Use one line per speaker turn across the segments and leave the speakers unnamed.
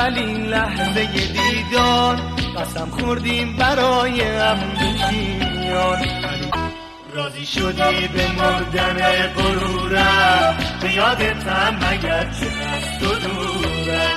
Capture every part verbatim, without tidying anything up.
اولین لحظه دیدار قسم خوردیم برای هم بشیان، راضی شدی به مردن غرورم، به یادتم مگر چه از تو دورم.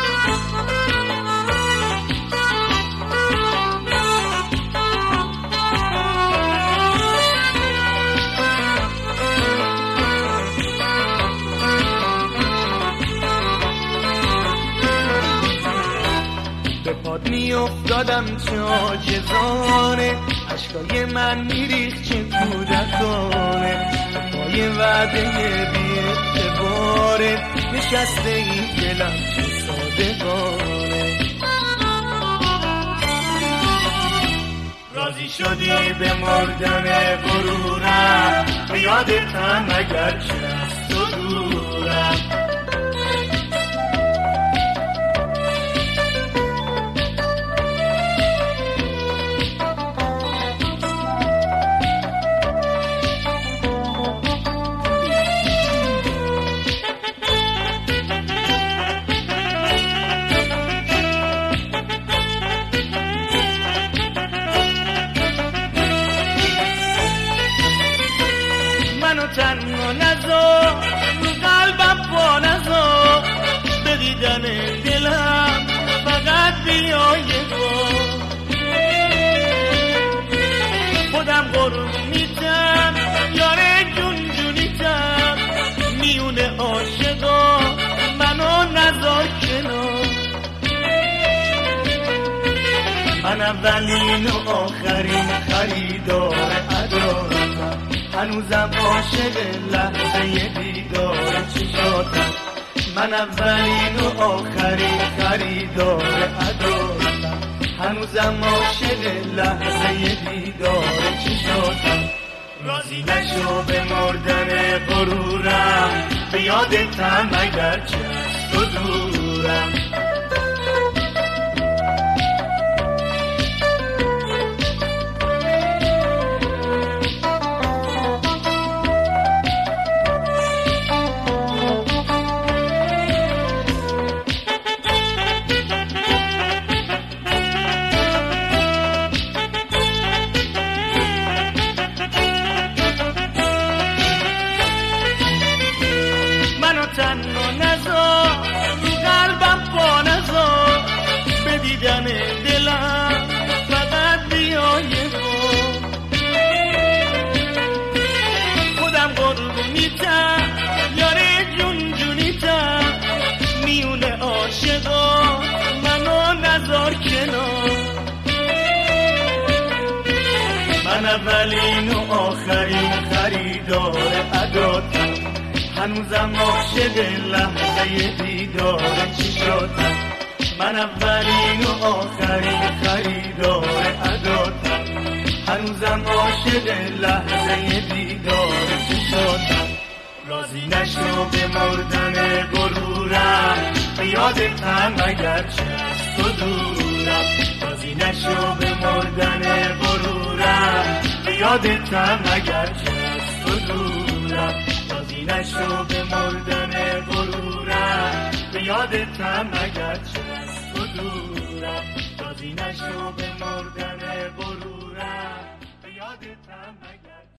به پاد می افتادم چه عاجزانه، عشقای من میریخت چه کودکانه، پای وعده بی اعتباره نشسته این دلم چه صادقانه. راضی شدی به مردن غرورم، به یادتم مگر چه از تو دورم. منو تنها نذار رو قلبم پا نذار، به دیدن دلم فقط بیا یه بار. خودم قربونیتم یاره جون جونیتم، میونه عاشقا منو نذار کنار. من اولین و آخرین خریدار عدالتم، هنوزم عاشق لحظه دیدار چشاتم. من اولین و آخرین خریدار عدالتم، هنوزم عاشق لحظه دیدار چشاتم. راضی نشو به مردن غرورم، به یادتم مگر چه از تو دورم. تنها نذار رو قلبم پا نذار، به دیدن دلم فقط بیا یه بار. خودم قربونیتم یاره جون جونیتم، میونه عاشقا منو نذار کنار. من اولین و آخرین خریدار عداتم، هنوزم عاشق لحظه دیدار چشاتم. من اولین و آخرین خریدار عداتم، هنوزم عاشق لحظه دیدار چشاتم. راضی نشو به مردن غرورم، به یادتم مگر چه از تو دورم. راضی نشو به مردن غرورم، به یادتم مگر چه از تو دورم. نشو به مردن غرورم، به یادتم مگر چه از تو دورم. راضی نشو به مردن غرورم، به یادتم مگر